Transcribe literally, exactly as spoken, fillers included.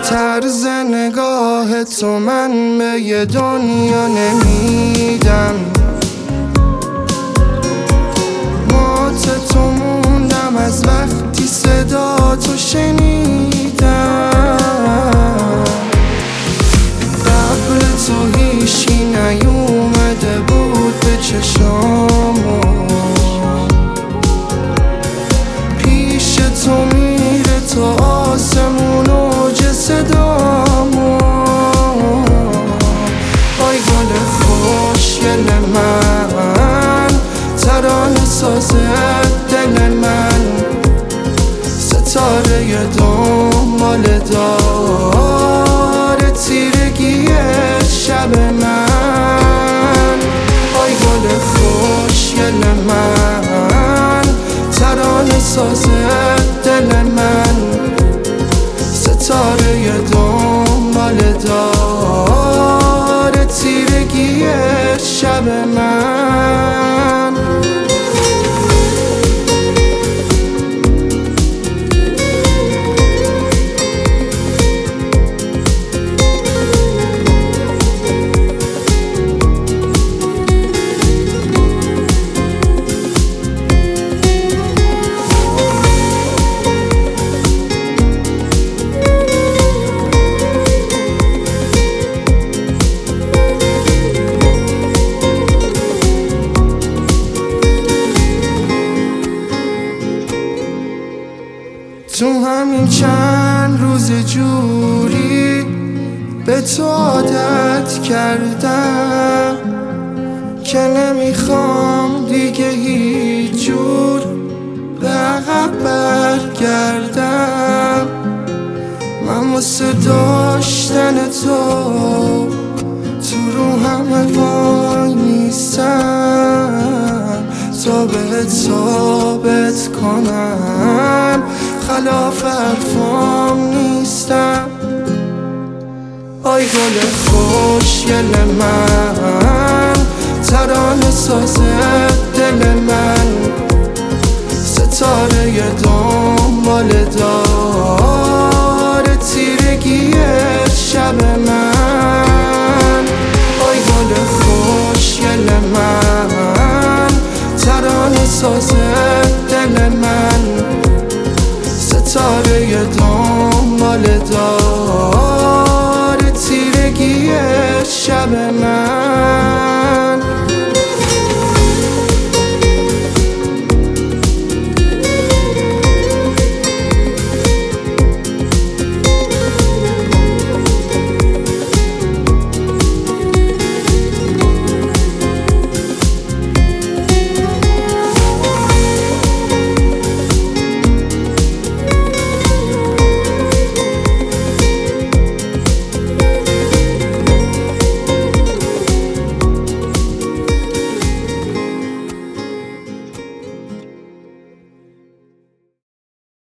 طرز نگاه تو من به یه دنیا نمیدم، مات تو موندم از وقتی صدا تو شنیدم. قبل تو هیچی نیومده بود به چشامو، پیش تو میره تا آسمون اوج صدامو. آی گل خوشگل من، ترانه ساز دل من، ستاره دنبال داره تیرگی شب من. آی گل خوشگل من، ترانه ساز دل من، ستاره دنبال داره تیرگی شب من. تو همین چند روز جوری به تو عادت کردم که نمیخوام دیگه هیچ جور به عقب برگردم. من واسه داشتن تو تو رو همه وای نیستم تا بهت ثابت کنم خلاف حرفام نیستم. آی گل خوشگل من، ترانه ساز دل من، ستاره دنبال داره تیرگی شب من. آی گل خوشگل من، ترانه ساز دل من، ستاره دنبال داره تیرگی شب من.